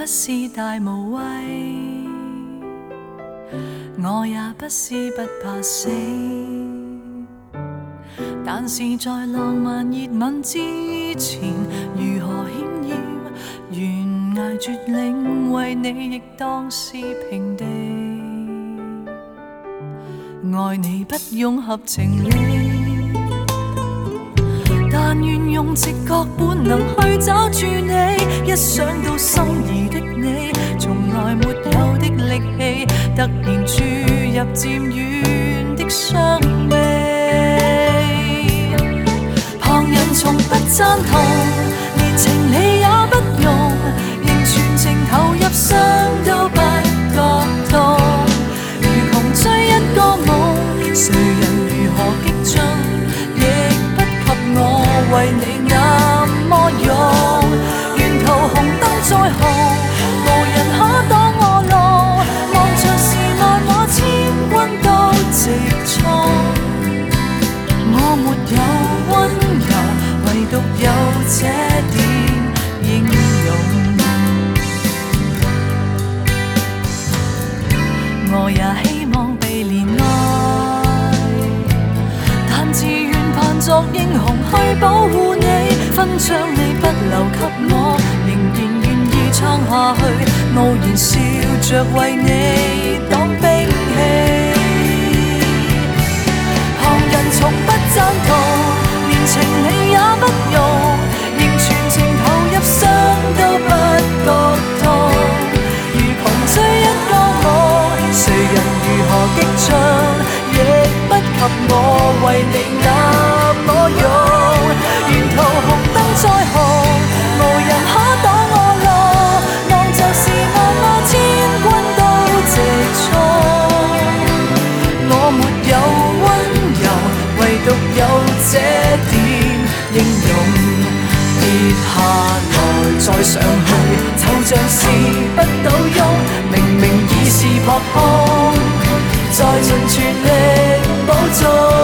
不是大無畏，我也不是不怕死，但是在浪漫熱吻之前，如何險要懸崖絕嶺，為你亦當是平地。愛你不用合情理，但願用直覺本能去找住你。一想到心儀的你，從來沒有的力氣，突然注入漸遠的傷味。旁人從不贊同，連情理也不用，仍全情投入，傷都不覺痛。如窮追一個夢，誰人如何激進，亦不及我為你那麼勇。沿途紅燈再紅，無人可擋我路，望着是萬馬千軍都直衝。我沒有溫柔，唯獨有這點英勇。我也希望被憐愛，但自願扮作英雄去保護你。勳章你不留給我，仍然願意撐下去，傲然笑着為你擋兵器。旁人從不贊同，連情理也不用，仍全情投入，傷都不覺痛。如窮追一個夢，誰人如何激進，亦不及我為你那麼勇。沿途紅燈再紅，無人可擋我路，望就是萬馬千軍都直衝。我沒有溫柔，唯獨有這點英勇。跌下來再上去，就像是不倒翁，明明已是撲空，再盡全力保重。